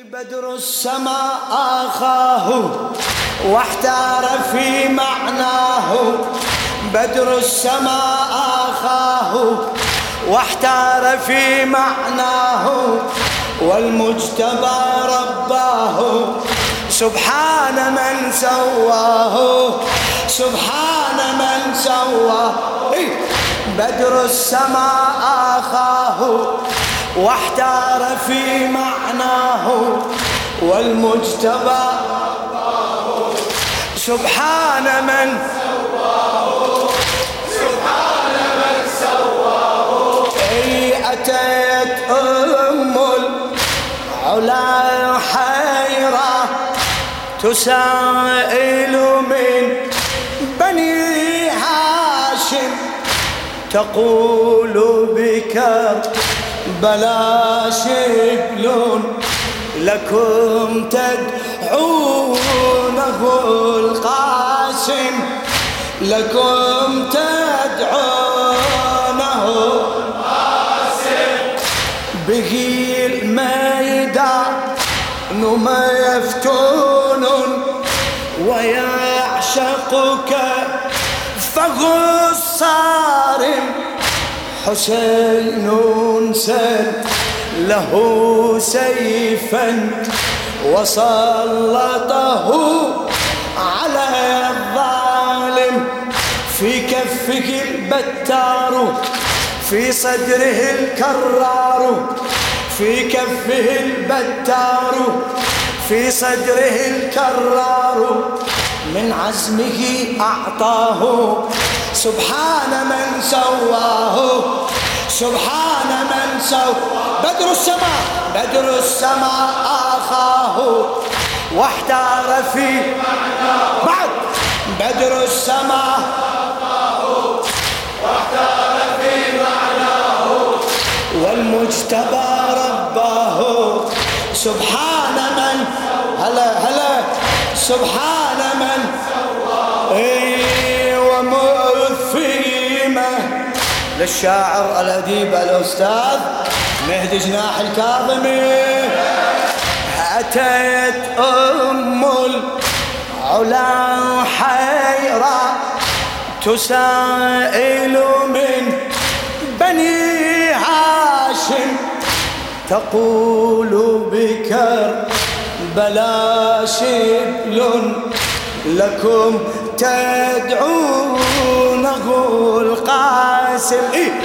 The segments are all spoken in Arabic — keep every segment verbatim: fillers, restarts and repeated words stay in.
بدر السماء آخاه واحتار في معناه. بدر السماء آخاه واحتار في معناه، والمجتبى رباه سبحان من سواه، سبحان من سواه. بدر السماء آخاه واحتار في معناه، والمجتبى رباه سبحان من سواه، سبحان من سواه. اي أتيت أم العلا حيرة تسائل من بني هاشم، تقول بكر بلا شبل لكم تدعونه القاسم، لكم تدعونه القاسم. به الميدان مفتون ويعشقك فهو الصارم. حسين سل له سيفا وسلطه على الظالم، في كفه البتار في صدره الكرار، في كفه البتار في صدره الكرار. من عزمه أعطاه سبحان من سواه، سبحان من سواه. بدر السماء بدر السماء آخاه واحتار في معناه، بعد بدر السماء آخاه واحتار في معناه، والمجتبى رباه سبحان من هلا هلا سبحان من اي. ومثيمة للشاعر الأديب الأستاذ مهدي جناح الكاظمي. أتيت أم العلا حيرة تسائل من بني هاشم، تقول بكر بلا شبل لكم تدعونه القاسم،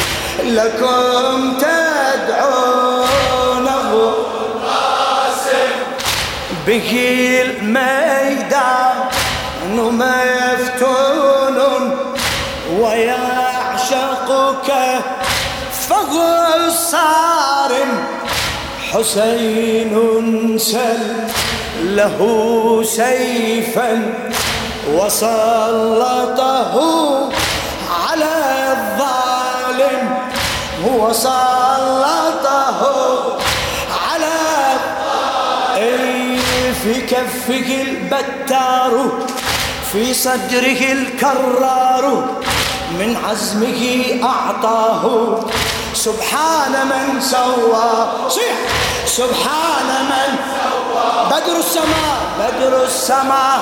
لكم تدعونه القاسم. به الميدان مفتون ويعشقك فهو الصارم. حسين سل له سيفا وسلطه على الظالم، هو سلطه على الظالم. في كفه البتار في صدره الكرار، من عزمه أعطاه سبحان من سوى، سبحان من سوى. بدر السماء بدر السماء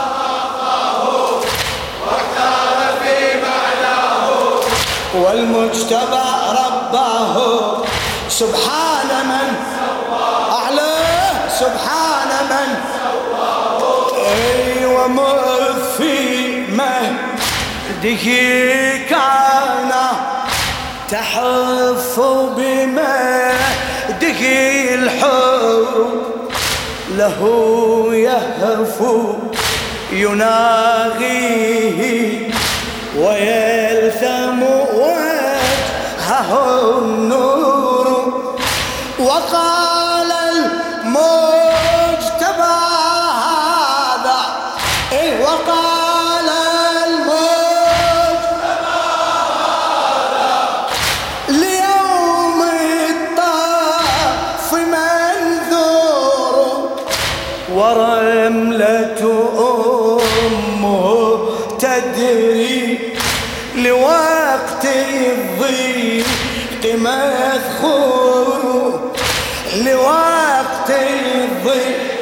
واختار في معناه، والمجتبى رباه سبحان من سوى أعلاه، سبحان من سواه. اي ومثيمة مهده كان تحف بمهده الحور، له يهفو يناغيه ويلثم وجهه النور. وقال المجتبى هذا إيه وقال المجتبى هذا ليوم الطاف منذور، ورملة أمه تدري لوقت الضيق مذخور، لوقت الضيق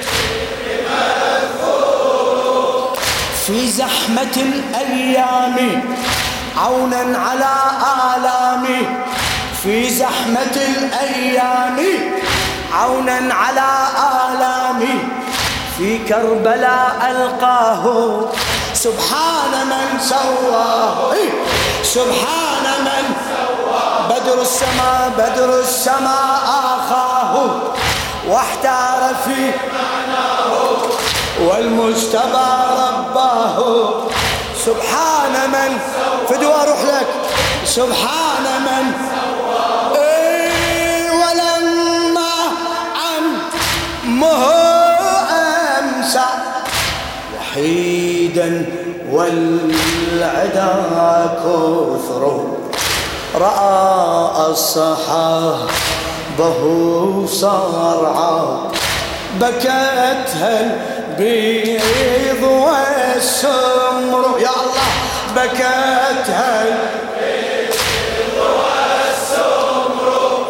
زحمة الأيام عونا على آلامي، في زحمة الأيام عونا على آلامي، في كربلاء ألقاه سبحان من سواه، سبحان من بدر السماء بدر السماء آخاه واحتار في معناه والمجتبى رباه. سبحان من فدوى أروح لك، سبحان من إيه ولما عمه أمسى وحيدا والعدا كثر، رأى الصحابه صرعى بكتها البيض والسمر، يا الله بكتها البيض والسمر،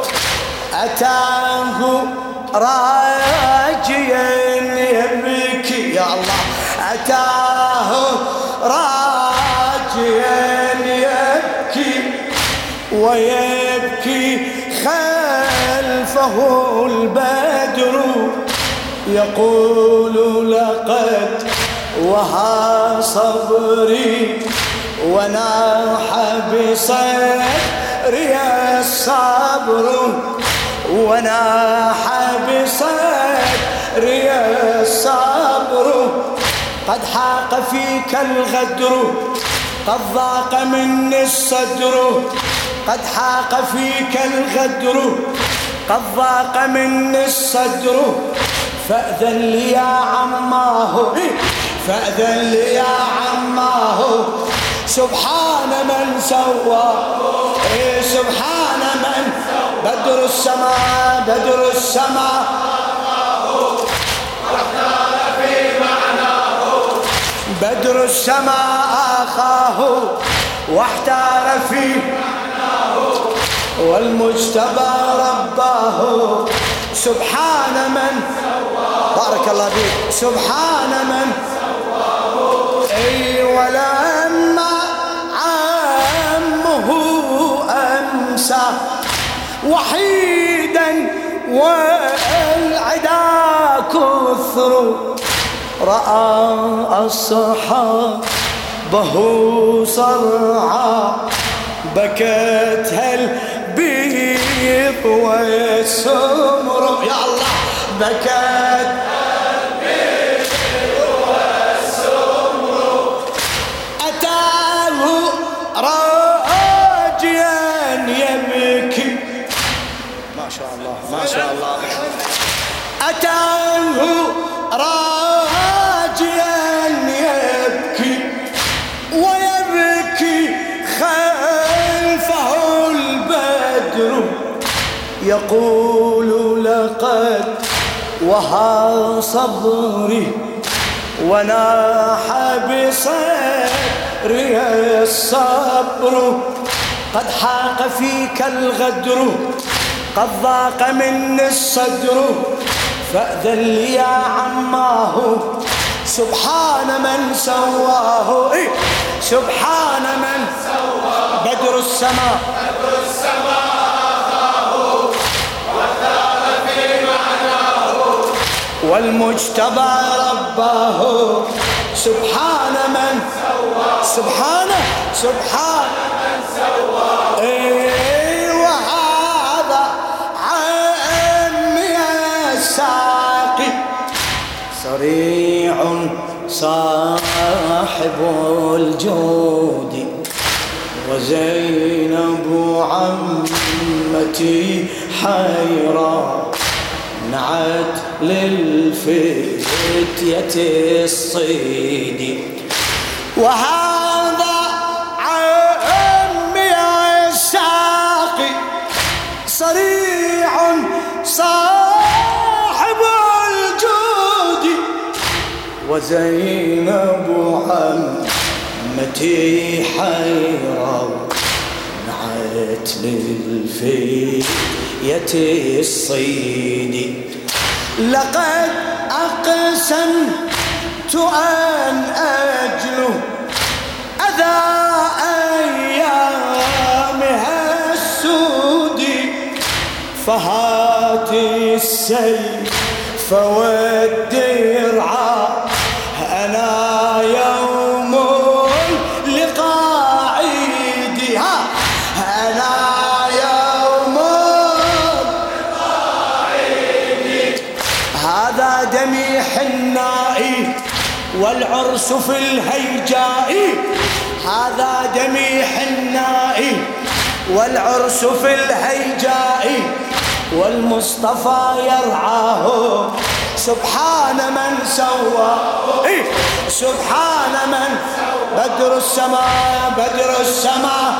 أتاه راجيا يبكي، يا الله أتاه راجيا يبكي ويبكي خلفه البدر يقول لقد وها صبري وناح بصدري الصبر، وناح بصدري الصبر، قد حاق فيك الغدر قد ضاق مني الصدر، قد حاق فيك الغدر قد ضاق مني الصدر، فأذن لي يا عماه فأذن لي يا عماه، سبحان من سوى سبحان من بدر السماء بدر السماء واحتار في معناه، بدر السماء آخاه واحتار في معناه والمجتبى رباه. سبحان من بارك الله فيك، سبحان من اي ولما عمه امسى وحيدا والعدا كثر، راى الصحابه صرعى بكتها البيض والسمر، يا الله بكت البيض والسمر، أتاه راجيا يبكي، ما شاء الله ما شاء الله، أتاه راجيا يبكي ويبكي خلفه البدر يقول لقد وها صبري وناح بصدري الصبر، قد حاق فيك الغدر قد ضاق مني الصدر، فأذن لي يا عماه سبحان من سواه سبحان من بدر السماء بدر السماء واحتار في معناه والمجتبى رباه. سبحان من سبحان سبحان من سواه إيه وهذا عمي الساقي صريع صاحب الجود وزينب عمتي حيرى نعت للفتية الصيد، وهذا عمي الساقي صريع صاحب الجود وزينب عمتي حيرى نعت للفتية الصيد، لقد أقسمت أن أجلو فهات السيف والدرع أنا يوم اللقاء عيدي أنا يوم اللقاء عيدي هذا دمي حنائي والعرس في الهيجاء هذا دمي حنائي والعرس في الهيجاء والمصطفى يرعاه سبحان من سوى إيه؟ سبحان من بدر السماء بدر السماء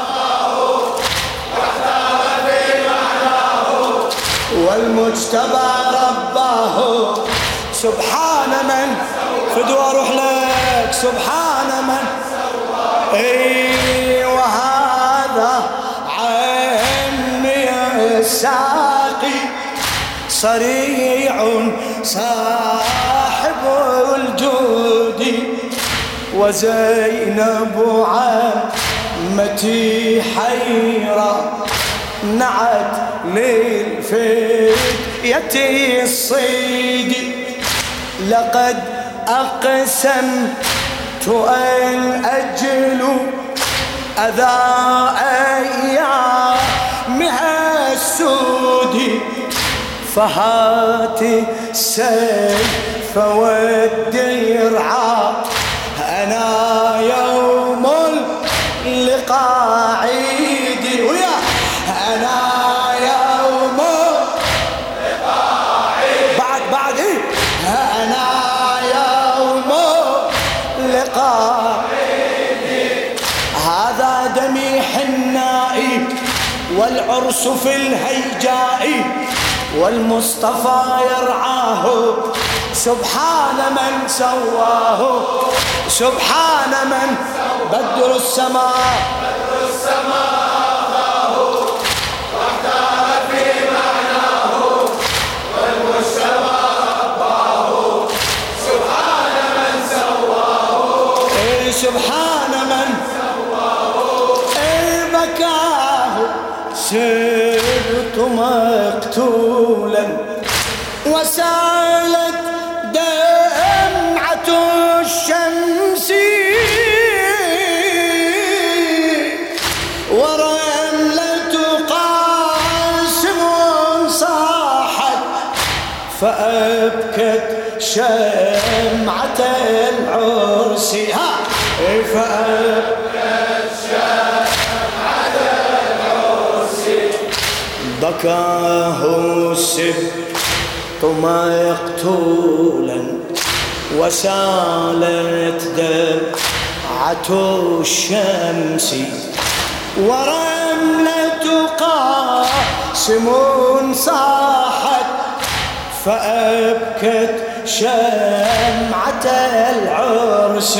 والمجتبى رباه سبحان من فدوى اروح لك سبحان من اي وهذا عمي الساقي صريع صاحب الجود وزينب عمتي حيرة نعت للفتية الصيد لقد أقسمت أن أجل أذى أيامها السود فهات السيف والدرع أنا يوم اللقاء عيدي ويا أنا يوم اللقاء عيدي بعد بعد إيه أنا يوم اللقاء عيدي هذا دمي حنائي والعرس في الهيجاء والمصطفى يرعاه سبحان من سواه سبحان من بدر السماء بدر السماء واختار في معناه والمجتبى رباه سبحان من سواه إيه سبحان من سواه إيه بكاه صرت مقتولا وسالت دمعة الشمس ورملة قاسم صاحت فأبكت شمعة العرس فأبكت شمعة العرس بكاه السبط مقتولا وسالت دمعة الشمس ورملة قاسم صاحت فأبكت شمعة العرس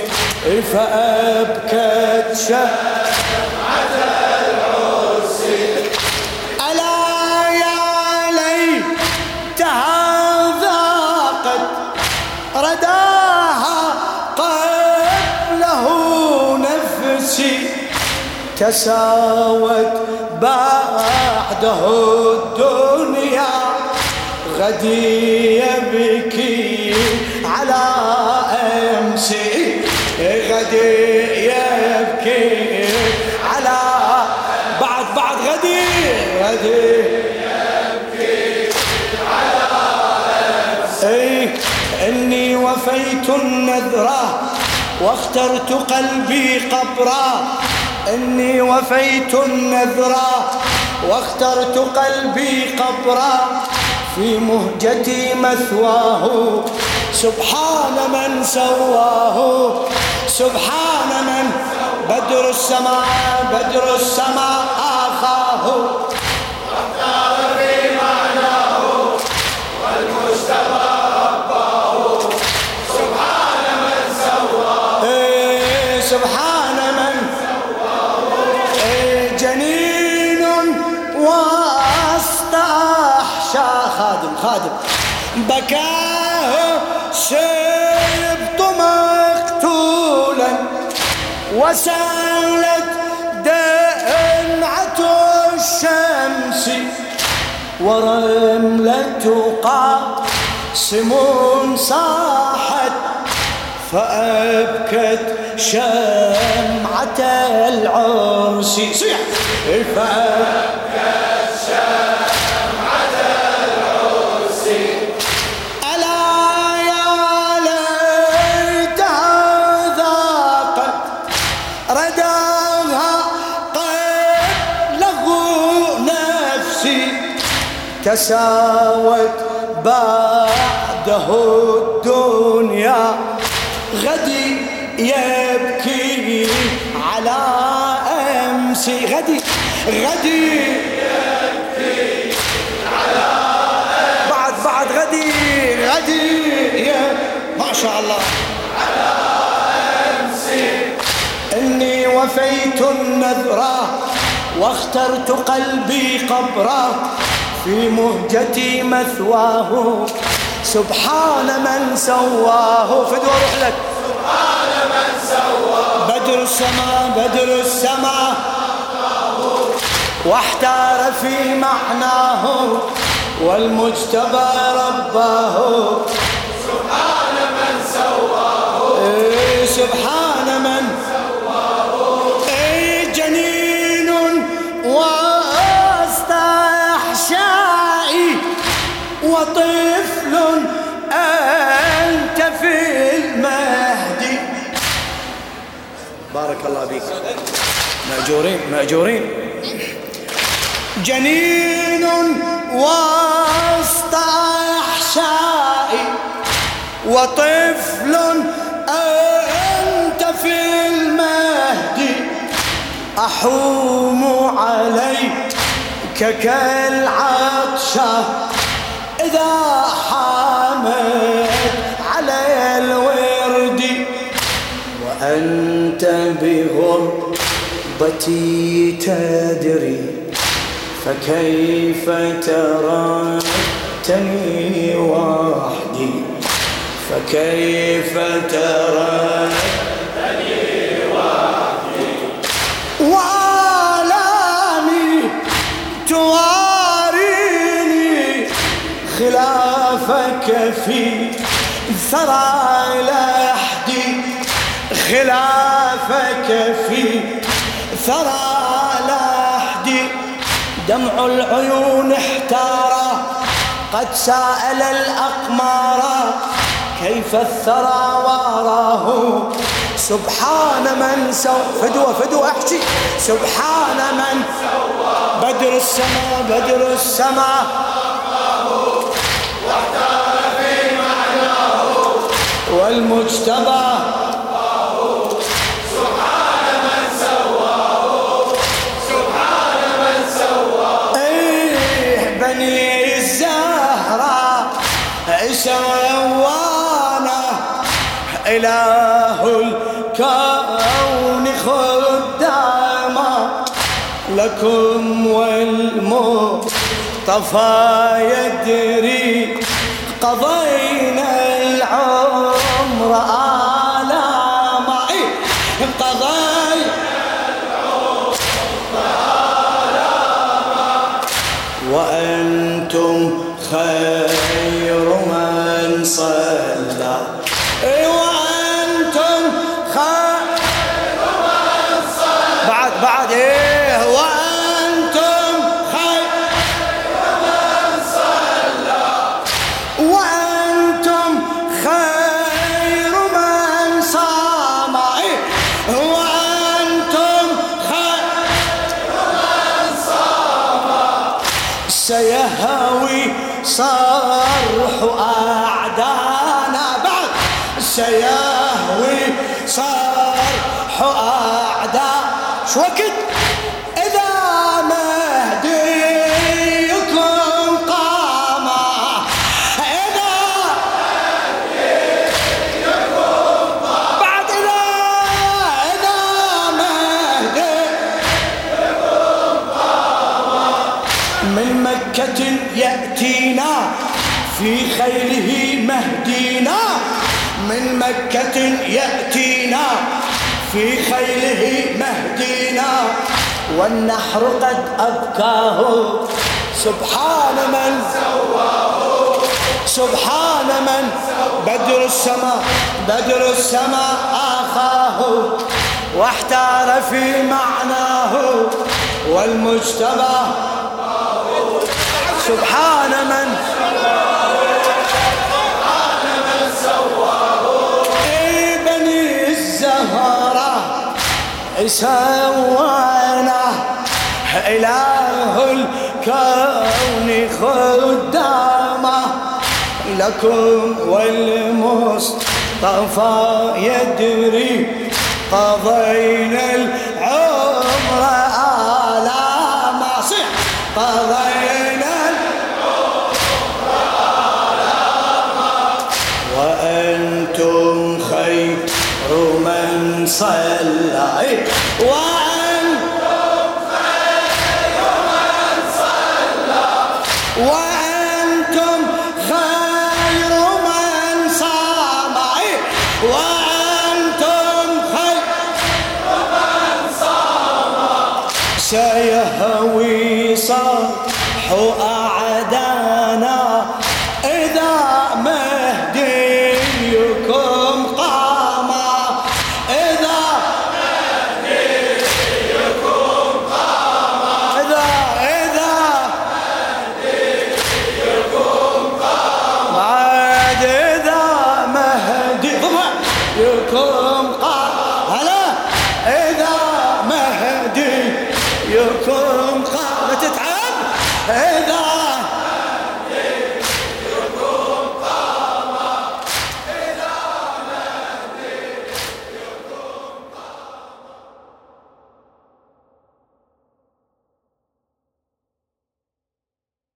فأبكت شمعة العرس ألا يا ليتها ذاقت رداها قبله نفسي تساوت بعده الدنيا غدي يبكي على أمسي غدي يبكي على بعد بعد غدي غدي يبكي على أمسي إني وفيت النذرة واخترت قلبي قبرا إني وفيت النذرة واخترت قلبي قبرا في مهجتي مثواه سبحان من سواه سبحان من بدر السماء بدر السماء آخاه واختار في معناه والمجتبى رباه سبحان من سواه إيه سبحان من سواه إيه جنين وسط أحشى خادم خادم بكاه سبط مقتولا وسالت دمعة الشمس ورملة قاسم صاحت فأبكت شمعة العرس. صيح. فأبكت شمعة العرس. ألا يا ليتها ذاقت رداها قبله نفسي تساوت بعده الدنيا غدي يبكي على أمسي. غدي غدي يبكي على أمسي. بعد بعد غدي غدي يا ما شاء الله على أمسي. إني وفيت النذرة واخترت قلبي قبره في مهجتي مثواه سبحان من سواه. فدوى روح لك. سبحان من سواه. بدر السماء بدر السماء واحتار في معناه والمجتبى رباه. سبحان من سواه. إيه سبحان من سواه. إيه جنين وسط أحشائي وطفل أنت في المهدي. بارك الله بك. مأجورين مأجورين. جنين وسط أحشائي وطفل أنت في المهدي أحوم عليك كالعطشة إذا حامت على الورد وأنت بغربتي تدري فكيف تركتني وحدي. فكيف تركتني وحدي وآلامي تواريني خلافك في ثرى لحدي. خلافك في ثرى لحدي. دمع العيون احتارا قد سأل الأقمار كيف الثرى واراه. سبحان من سوى. فدوى فدوى احكي. سبحان من سوى. بدر السماء بدر السماء واحتار في معناه والمجتبى. سبحان من سواه. سبحان من سواه. ايه بني الزهراء سوانا إله الكون خداما لكم والمصطفى يدري قضينا العمر آلاما. قضينا العمر آلاما وأنتم خير من صلى. وأنتم خير من صلى. بعد بعد إيه وأنتم خير من صلى. وأنتم خير من صام. وأنتم خير من صام. سيهوي صرح أعدانا. بعد سيهوي صرح أعداء. شو وقت إذا مهديكم قام. إذا مهديكم قام. بعد إذا إذا مهديكم قام. من مكة يأتينا في خيله مهدينا. من مكة يأتينا في خيله مهدينا والنحر قد أبكاه سبحان من سواه سبحان من بدر السماء بدر السماء آخاه واحتار في معناه والمجتبى سبحان من سبحان من سواه بني الزهرة سوانا إله الكون خدامه لكم والمصطفى يدري قضينا العمر آلاما صح قضينا العمر آلاما وأنتم خير من صلى